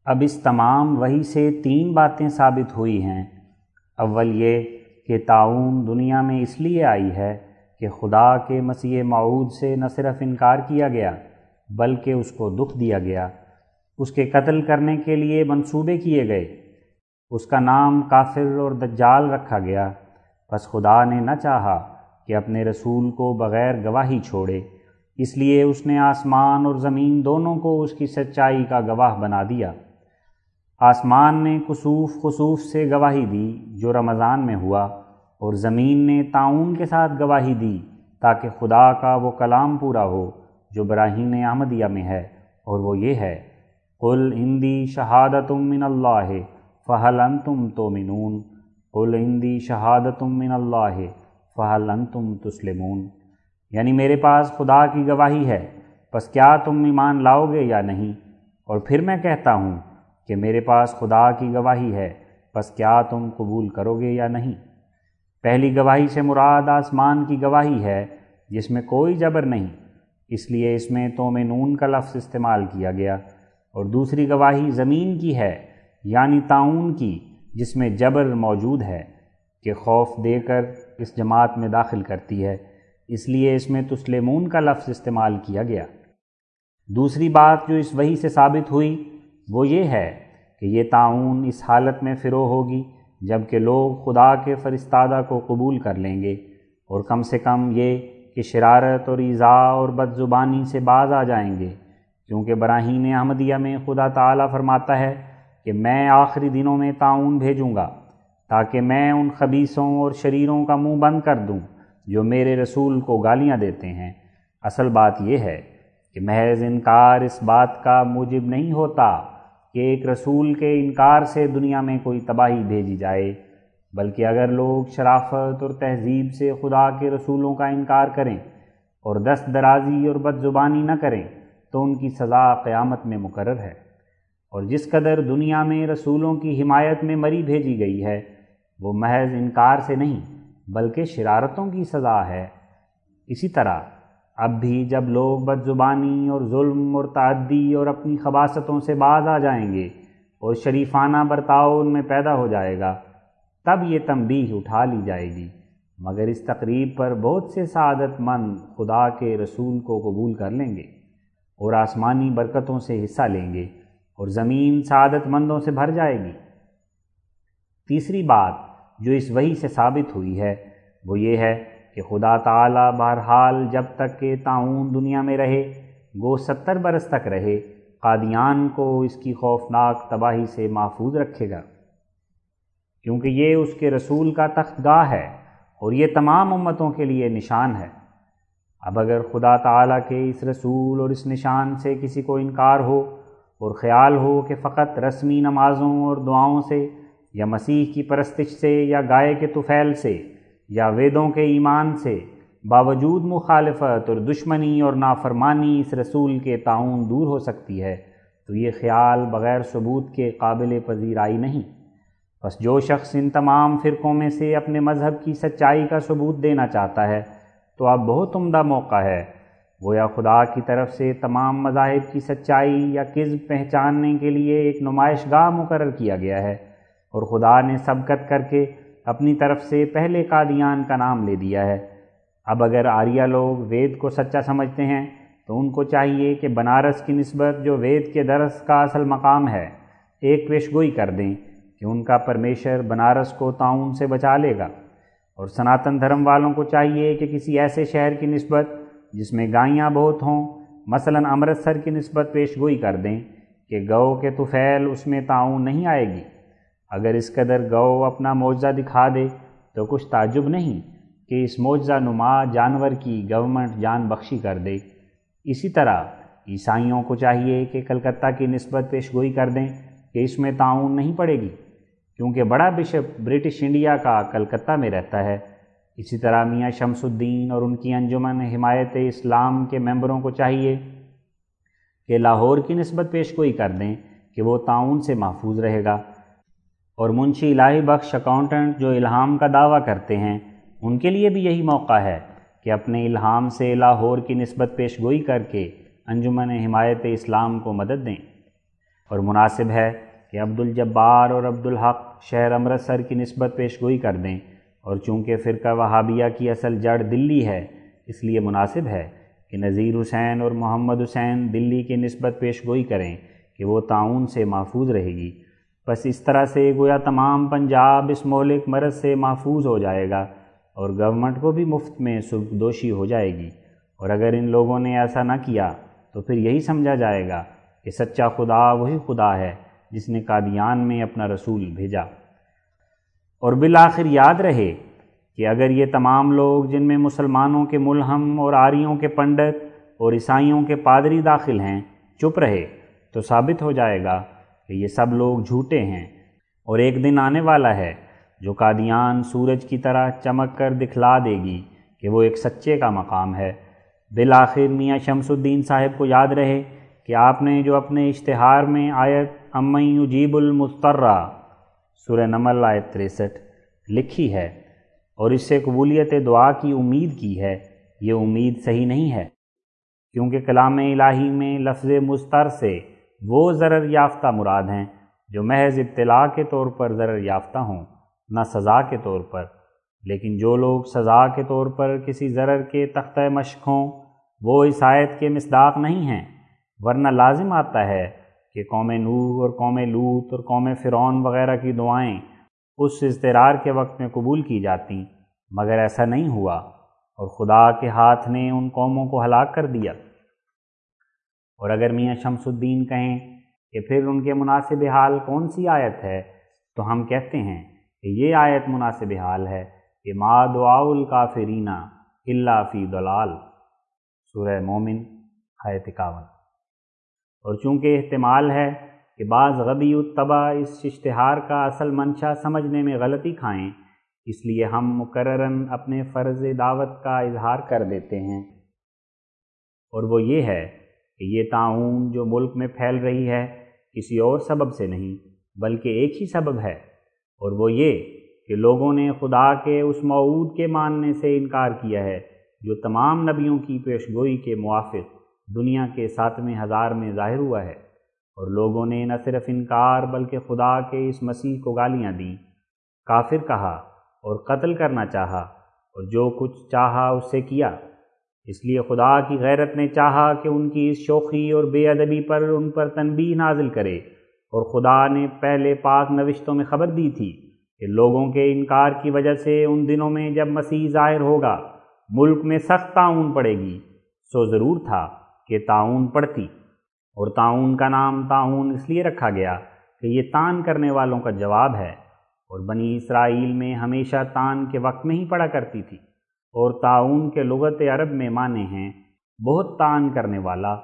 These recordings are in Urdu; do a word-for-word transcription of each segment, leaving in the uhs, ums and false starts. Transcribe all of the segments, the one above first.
اب اس تمام وحی سے تین باتیں ثابت ہوئی ہیں۔ اول یہ کہ طاعون دنیا میں اس لیے آئی ہے کہ خدا کے مسیح موعود سے نہ صرف انکار کیا گیا بلکہ اس کو دکھ دیا گیا، اس کے قتل کرنے کے لیے منصوبے کیے گئے، اس کا نام کافر اور دجال رکھا گیا۔ پس خدا نے نہ چاہا کہ اپنے رسول کو بغیر گواہی چھوڑے، اس لیے اس نے آسمان اور زمین دونوں کو اس کی سچائی کا گواہ بنا دیا۔ آسمان نے کسوف خسوف سے گواہی دی جو رمضان میں ہوا، اور زمین نے طاعون کے ساتھ گواہی دی تاکہ خدا کا وہ کلام پورا ہو جو براہین احمدیہ میں ہے، اور وہ یہ ہے: قل عندی شہادۃ من اللہ فہل انتم تؤمنون، قل عندی شہادۃ من اللہ فہل انتم تسلمون، یعنی میرے پاس خدا کی گواہی ہے، پس کیا تم ایمان لاؤ گے یا نہیں؟ اور پھر میں کہتا ہوں کہ میرے پاس خدا کی گواہی ہے، پس کیا تم قبول کرو گے یا نہیں؟ پہلی گواہی سے مراد آسمان کی گواہی ہے جس میں کوئی جبر نہیں، اس لیے اس میں تؤمنون کا لفظ استعمال کیا گیا، اور دوسری گواہی زمین کی ہے یعنی طاعون کی، جس میں جبر موجود ہے کہ خوف دے کر اس جماعت میں داخل کرتی ہے، اس لیے اس میں تسلمون کا لفظ استعمال کیا گیا۔ دوسری بات جو اس وحی سے ثابت ہوئی وہ یہ ہے کہ یہ طاعون اس حالت میں فروغ ہوگی جب کہ لوگ خدا کے فرستادہ کو قبول کر لیں گے، اور کم سے کم یہ کہ شرارت اور ایذاء اور بد زبانی سے باز آ جائیں گے، کیونکہ براہین احمدیہ میں خدا تعالیٰ فرماتا ہے کہ میں آخری دنوں میں طاعون بھیجوں گا تاکہ میں ان خبیثوں اور شریروں کا منہ بند کر دوں جو میرے رسول کو گالیاں دیتے ہیں۔ اصل بات یہ ہے کہ محض انکار اس بات کا موجب نہیں ہوتا کہ ایک رسول کے انکار سے دنیا میں کوئی تباہی بھیجی جائے، بلکہ اگر لوگ شرافت اور تہذیب سے خدا کے رسولوں کا انکار کریں اور دست درازی اور بد زبانی نہ کریں تو ان کی سزا قیامت میں مقرر ہے۔ اور جس قدر دنیا میں رسولوں کی حمایت میں مری بھیجی گئی ہے وہ محض انکار سے نہیں بلکہ شرارتوں کی سزا ہے۔ اسی طرح اب بھی جب لوگ بد زبانی اور ظلم اور تعدی اور اپنی خباثتوں سے باز آ جائیں گے اور شریفانہ برتاؤ ان میں پیدا ہو جائے گا، تب یہ تنبیہ اٹھا لی جائے گی، مگر اس تقریب پر بہت سے سعادت مند خدا کے رسول کو قبول کر لیں گے اور آسمانی برکتوں سے حصہ لیں گے، اور زمین سعادت مندوں سے بھر جائے گی۔ تیسری بات جو اس وحی سے ثابت ہوئی ہے وہ یہ ہے کہ خدا تعالیٰ بہرحال جب تک کہ طاعون دنیا میں رہے، گو ستر برس تک رہے، قادیان کو اس کی خوفناک تباہی سے محفوظ رکھے گا، کیونکہ یہ اس کے رسول کا تخت گاہ ہے اور یہ تمام امتوں کے لیے نشان ہے۔ اب اگر خدا تعالیٰ کے اس رسول اور اس نشان سے کسی کو انکار ہو اور خیال ہو کہ فقط رسمی نمازوں اور دعاؤں سے یا مسیح کی پرستش سے یا گائے کے طفیل سے یا ویدوں کے ایمان سے باوجود مخالفت اور دشمنی اور نافرمانی اس رسول کے طاعون دور ہو سکتی ہے، تو یہ خیال بغیر ثبوت کے قابل پذیرائی نہیں۔ بس جو شخص ان تمام فرقوں میں سے اپنے مذہب کی سچائی کا ثبوت دینا چاہتا ہے تو اب بہت عمدہ موقع ہے، گویا خدا کی طرف سے تمام مذاہب کی سچائی یا کذب پہچاننے کے لیے ایک نمائش گاہ مقرر کیا گیا ہے، اور خدا نے سبقت کر کے اپنی طرف سے پہلے قادیان کا نام لے دیا ہے۔ اب اگر آریہ لوگ وید کو سچا سمجھتے ہیں تو ان کو چاہیے کہ بنارس کی نسبت جو وید کے درس کا اصل مقام ہے ایک پیشگوئی کر دیں کہ ان کا پرمیشر بنارس کو طاعون سے بچا لے گا، اور سناتن دھرم والوں کو چاہیے کہ کسی ایسے شہر کی نسبت جس میں گائیاں بہت ہوں، مثلاً امرتسر کی نسبت پیشگوئی کر دیں کہ گو کے طفیل اس میں طاعون نہیں آئے گی۔ اگر اس قدر گو اپنا معجزہ دکھا دے تو کچھ تعجب نہیں کہ اس معجزہ نما جانور کی گورنمنٹ جان بخشی کر دے۔ اسی طرح عیسائیوں کو چاہیے کہ کلکتہ کی نسبت پیشگوئی کر دیں کہ اس میں طاعون نہیں پڑے گی، کیونکہ بڑا بشپ برٹش انڈیا کا کلکتہ میں رہتا ہے۔ اسی طرح میاں شمس الدین اور ان کی انجمن حمایت اسلام کے ممبروں کو چاہیے کہ لاہور کی نسبت پیشگوئی کر دیں کہ وہ طاعون سے محفوظ رہے گا، اور منشی الہی بخش اکاؤنٹنٹ جو الہام کا دعویٰ کرتے ہیں ان کے لیے بھی یہی موقع ہے کہ اپنے الہام سے لاہور کی نسبت پیشگوئی کر کے انجمن حمایت اسلام کو مدد دیں۔ اور مناسب ہے کہ عبد الجبار اور عبد الحق شہر امرتسر کی نسبت پیش گوئی کر دیں، اور چونکہ فرقہ وہابیہ کی اصل جڑ دلی ہے، اس لیے مناسب ہے کہ نذیر حسین اور محمد حسین دلی کی نسبت پیش گوئی کریں کہ وہ طاعون سے محفوظ رہے گی۔ بس اس طرح سے گویا تمام پنجاب اس مہلک مرض سے محفوظ ہو جائے گا اور گورنمنٹ کو بھی مفت میں سبکدوشی ہو جائے گی۔ اور اگر ان لوگوں نے ایسا نہ کیا تو پھر یہی سمجھا جائے گا کہ سچا خدا وہی خدا ہے جس نے قادیان میں اپنا رسول بھیجا۔ اور بالآخر یاد رہے کہ اگر یہ تمام لوگ جن میں مسلمانوں کے ملہم اور آریوں کے پنڈت اور عیسائیوں کے پادری داخل ہیں چپ رہے تو ثابت ہو جائے گا کہ یہ سب لوگ جھوٹے ہیں، اور ایک دن آنے والا ہے جو قادیان سورج کی طرح چمک کر دکھلا دے گی کہ وہ ایک سچے کا مقام ہے۔ بالآخر میاں شمس الدین صاحب کو یاد رہے کہ آپ نے جو اپنے اشتہار میں آیت امن یجیب المضطر سورہ نمل آیت تریسٹھ لکھی ہے اور اس سے قبولیت دعا کی امید کی ہے، یہ امید صحیح نہیں ہے، کیونکہ کلام الہی میں لفظ مضطر سے وہ ضرر یافتہ مراد ہیں جو محض ابتلا کے طور پر ضرر یافتہ ہوں، نہ سزا کے طور پر۔ لیکن جو لوگ سزا کے طور پر کسی ضرر کے تختہ مشق ہوں وہ اس آیت کے مصداق نہیں ہیں، ورنہ لازم آتا ہے کہ قوم نوح اور قوم لوط اور قوم فرعون وغیرہ کی دعائیں اس اضطرار کے وقت میں قبول کی جاتیں، مگر ایسا نہیں ہوا اور خدا کے ہاتھ نے ان قوموں کو ہلاک کر دیا۔ اور اگر میاں شمس الدین کہیں کہ پھر ان کے مناسب حال کون سی آیت ہے، تو ہم کہتے ہیں کہ یہ آیت مناسب حال ہے کہ ما دعاء الکافرین الا فی ضلال، سورہ مومن آیت اکاون۔ اور چونکہ احتمال ہے کہ بعض غبی الطبع اس اشتہار کا اصل منشا سمجھنے میں غلطی کھائیں، اس لیے ہم مکرراً اپنے فرض دعوت کا اظہار کر دیتے ہیں، اور وہ یہ ہے کہ یہ طاعون جو ملک میں پھیل رہی ہے کسی اور سبب سے نہیں بلکہ ایک ہی سبب ہے، اور وہ یہ کہ لوگوں نے خدا کے اس موعود کے ماننے سے انکار کیا ہے جو تمام نبیوں کی پیشگوئی کے موافق دنیا کے ساتویں ہزار میں ظاہر ہوا ہے، اور لوگوں نے نہ صرف انکار بلکہ خدا کے اس مسیح کو گالیاں دیں، کافر کہا اور قتل کرنا چاہا، اور جو کچھ چاہا اس سے کیا۔ اس لیے خدا کی غیرت نے چاہا کہ ان کی اس شوخی اور بے ادبی پر ان پر تنبیہ نازل کرے، اور خدا نے پہلے پاک نوشتوں میں خبر دی تھی کہ لوگوں کے انکار کی وجہ سے ان دنوں میں جب مسیح ظاہر ہوگا ملک میں سخت طاعون پڑے گی۔ سو ضرور تھا کہ طاعون پڑتی، اور طاعون کا نام طاعون اس لیے رکھا گیا کہ یہ تان کرنے والوں کا جواب ہے، اور بنی اسرائیل میں ہمیشہ تان کے وقت میں ہی پڑا کرتی تھی، اور طاعون کے لغت عرب میں معنی ہیں بہت تان کرنے والا۔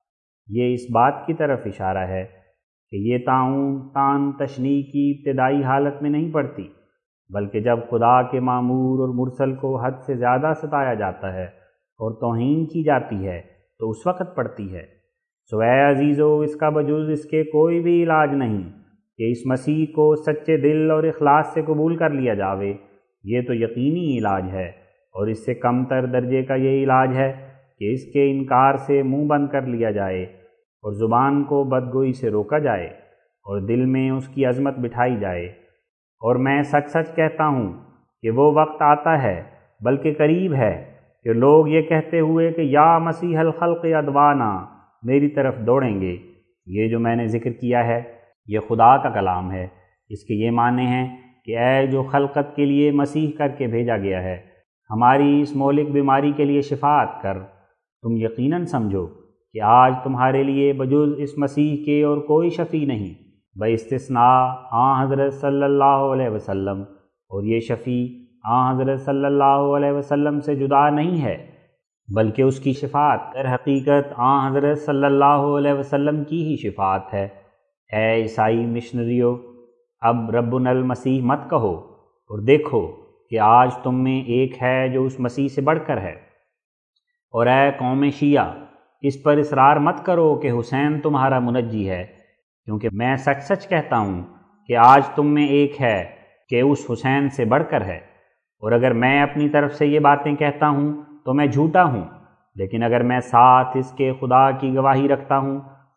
یہ اس بات کی طرف اشارہ ہے کہ یہ طاعون تان تشنیع کی ابتدائی حالت میں نہیں پڑتی، بلکہ جب خدا کے مامور اور مرسل کو حد سے زیادہ ستایا جاتا ہے اور توہین کی جاتی ہے تو اس وقت پڑتی ہے۔ سو اے عزیزو، اس کا بجز اس کے کوئی بھی علاج نہیں کہ اس مسیح کو سچے دل اور اخلاص سے قبول کر لیا جاوے، یہ تو یقینی علاج ہے، اور اس سے کم تر درجے کا یہ علاج ہے کہ اس کے انکار سے منہ بند کر لیا جائے، اور زبان کو بدگوئی سے روکا جائے، اور دل میں اس کی عظمت بٹھائی جائے۔ اور میں سچ سچ کہتا ہوں کہ وہ وقت آتا ہے بلکہ قریب ہے کہ لوگ یہ کہتے ہوئے کہ یا مسیح الخلق ادوانا میری طرف دوڑیں گے۔ یہ جو میں نے ذکر کیا ہے یہ خدا کا کلام ہے، اس کے یہ معنی ہیں کہ اے جو خلقت کے لیے مسیح کر کے بھیجا گیا ہے، ہماری اس مہلک بیماری کے لیے شفاعت کر۔ تم یقیناً سمجھو کہ آج تمہارے لیے بجز اس مسیح کے اور کوئی شفیع نہیں، باستثناء آن حضرت صلی اللہ علیہ وسلم، اور یہ شفیع آن حضرت صلی اللہ علیہ وسلم سے جدا نہیں ہے بلکہ اس کی شفاعت در حقیقت آن حضرت صلی اللہ علیہ وسلم کی ہی شفاعت ہے۔ اے عیسائی مشنریو، اب ربنا المسیح مت کہو، اور دیکھو کہ آج تم میں ایک ہے جو اس مسیح سے بڑھ کر ہے۔ اور اے قوم شیعہ، اس پر اصرار مت کرو کہ حسین تمہارا منجی ہے، کیونکہ میں سچ سچ کہتا ہوں کہ آج تم میں ایک ہے کہ اس حسین سے بڑھ کر ہے۔ اور اگر میں اپنی طرف سے یہ باتیں کہتا ہوں تو میں جھوٹا ہوں، لیکن اگر میں ساتھ اس کے خدا کی گواہی رکھتا ہوں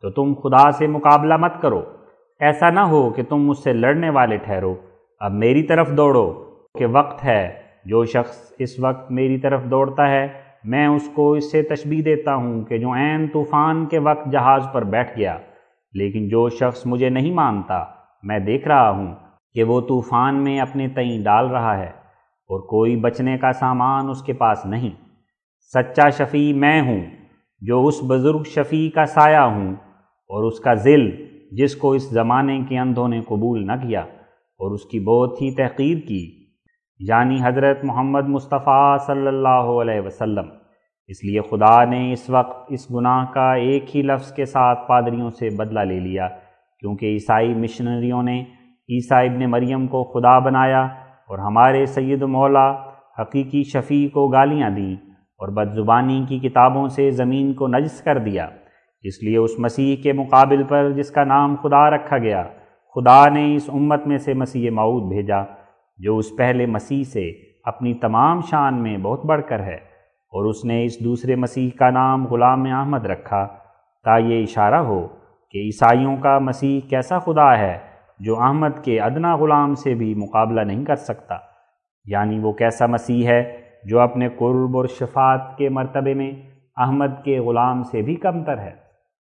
تو تم خدا سے مقابلہ مت کرو، ایسا نہ ہو کہ تم مجھ سے لڑنے والے ٹھہرو۔ اب میری طرف دوڑو کہ وقت ہے۔ جو شخص اس وقت میری طرف دوڑتا ہے میں اس کو اس سے تشبیہ دیتا ہوں کہ جو عین طوفان کے وقت جہاز پر بیٹھ گیا، لیکن جو شخص مجھے نہیں مانتا میں دیکھ رہا ہوں کہ وہ طوفان میں اپنے تئیں ڈال رہا ہے اور کوئی بچنے کا سامان اس کے پاس نہیں۔ سچا شفیع میں ہوں جو اس بزرگ شفیع کا سایہ ہوں اور اس کا ظل جس کو اس زمانے کے اندھوں نے قبول نہ کیا اور اس کی بہت ہی تحقیر کی، یعنی حضرت محمد مصطفیٰ صلی اللہ علیہ وسلم۔ اس لیے خدا نے اس وقت اس گناہ کا ایک ہی لفظ کے ساتھ پادریوں سے بدلہ لے لیا، کیونکہ عیسائی مشنریوں نے عیسیٰ ابن مریم کو خدا بنایا اور ہمارے سید و مولا حقیقی شفیع کو گالیاں دیں اور بدزبانی کی کتابوں سے زمین کو نجس کر دیا۔ اس لیے اس مسیح کے مقابل پر جس کا نام خدا رکھا گیا، خدا نے اس امت میں سے مسیح موعود بھیجا جو اس پہلے مسیح سے اپنی تمام شان میں بہت بڑھ کر ہے، اور اس نے اس دوسرے مسیح کا نام غلام احمد رکھا تا یہ اشارہ ہو کہ عیسائیوں کا مسیح کیسا خدا ہے جو احمد کے ادنا غلام سے بھی مقابلہ نہیں کر سکتا، یعنی وہ کیسا مسیح ہے جو اپنے قرب اور شفاعت کے مرتبے میں احمد کے غلام سے بھی کمتر ہے۔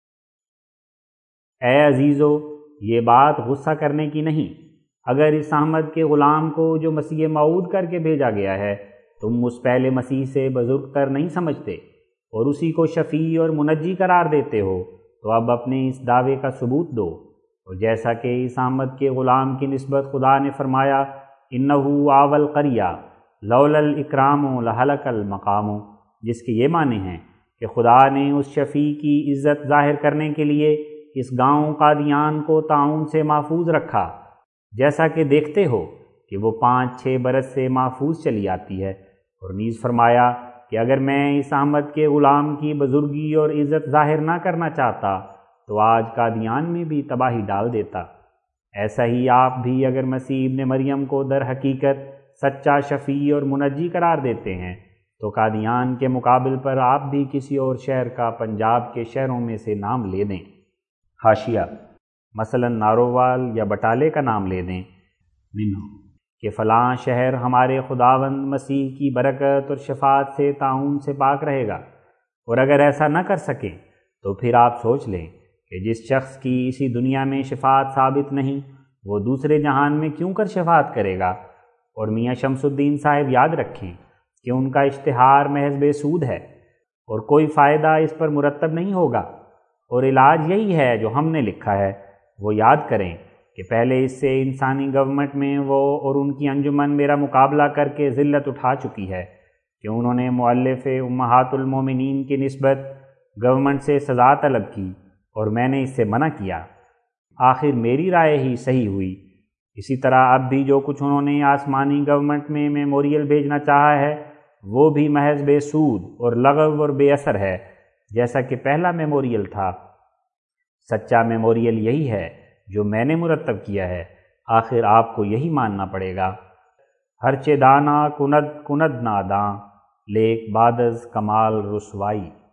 اے عزیزو، یہ بات غصہ کرنے کی نہیں۔ اگر اس احمد کے غلام کو جو مسیح موعود کر کے بھیجا گیا ہے تم اس پہلے مسیح سے بزرگ تر نہیں سمجھتے اور اسی کو شفیع اور منجی قرار دیتے ہو، تو اب اپنے اس دعوے کا ثبوت دو۔ اور جیسا کہ اس احمد کے غلام کی نسبت خدا نے فرمایا انہو آول قریہ لولا الاکرام لہلک المقام، جس کے یہ معنی ہیں کہ خدا نے اس شفیع کی عزت ظاہر کرنے کے لیے اس گاؤں قادیان کو طاعون سے محفوظ رکھا، جیسا کہ دیکھتے ہو کہ وہ پانچ چھ برس سے محفوظ چلی آتی ہے۔ اور نیز فرمایا کہ اگر میں اس احمد کے غلام کی بزرگی اور عزت ظاہر نہ کرنا چاہتا تو آج قادیان میں بھی تباہی ڈال دیتا۔ ایسا ہی آپ بھی اگر مسیح ابن مریم کو در حقیقت سچا شفیع اور منجی قرار دیتے ہیں تو قادیان کے مقابل پر آپ بھی کسی اور شہر کا پنجاب کے شہروں میں سے نام لے دیں۔ حاشیہ: مثلا نارووال یا بٹالے کا نام لے دیں منہ کہ فلاں شہر ہمارے خداوند مسیح کی برکت اور شفاعت سے طاعون سے پاک رہے گا، اور اگر ایسا نہ کر سکیں تو پھر آپ سوچ لیں کہ جس شخص کی اسی دنیا میں شفاعت ثابت نہیں وہ دوسرے جہان میں کیوں کر شفاعت کرے گا۔ اور میاں شمس الدین صاحب یاد رکھیں کہ ان کا اشتہار محض بے سود ہے اور کوئی فائدہ اس پر مرتب نہیں ہوگا، اور علاج یہی ہے جو ہم نے لکھا ہے۔ وہ یاد کریں کہ پہلے اس سے انسانی گورنمنٹ میں وہ اور ان کی انجمن میرا مقابلہ کر کے ذلت اٹھا چکی ہے کہ انہوں نے مؤلف امہات المومنین کی نسبت گورنمنٹ سے سزا طلب کی اور میں نے اس سے منع کیا۔ آخر میری رائے ہی صحیح ہوئی۔ اسی طرح اب بھی جو کچھ انہوں نے آسمانی گورنمنٹ میں میموریل بھیجنا چاہا ہے وہ بھی محض بے سود اور لغو اور بے اثر ہے، جیسا کہ پہلا میموریل تھا۔ سچا میموریل یہی ہے جو میں نے مرتب کیا ہے، آخر آپ کو یہی ماننا پڑے گا۔ ہرچہ دانا کند کند ناداں، لیک بعد از کمال رسوائی۔